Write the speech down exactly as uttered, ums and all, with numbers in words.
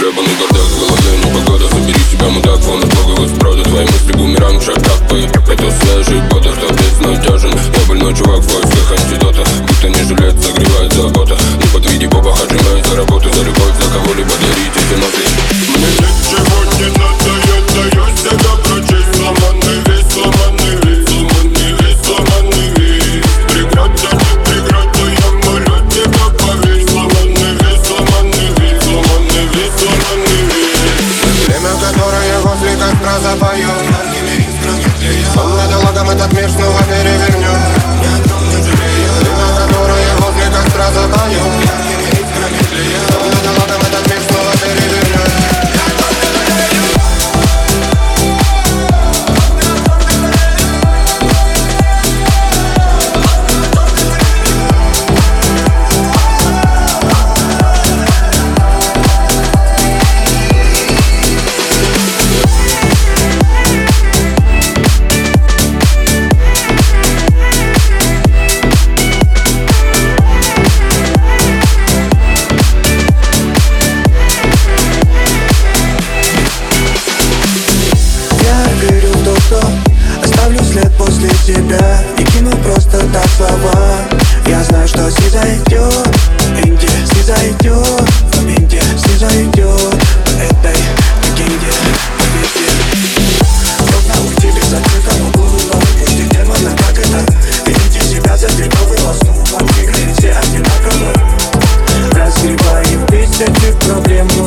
гребаный бардак, головная непогода. Забери себя, мудак, вон от логова сброда. Твои мысли бумеранг, шаг так по это свежий ботах, кто безнадежен. Я больной чувак в поисках антидота. Будто не жилет, согревает забота. Не подведи Боба, отжимает за работу. За любовь, за кого-либо дарить эти ноты. Мне ничего не надо, я даю себя прочесть. Сломанный весь, сломанный весь, сломанный весь, сломанный весь. Преграда, не преграда, я молю тебя поверь. Сломанный весь, сломанный весь, сломанный весь, сломанный весь. Время, которое возле костра запою, он недолгом этот мир снова перевернет. Время, которое возле костра запою, он недолгом этот мир снова перевернет. Оставлю след после себя и кину просто так слова. Я знаю, что снизойдет, Инди, снизойдет, в моменте снизойдет по этой легенде, поверьте. Трудно уйти без открытого угла, выпусти демона, как это? Видите себя за дерьмовый лосну, вам двигает все одинаково. Разгребаем тысячи проблем.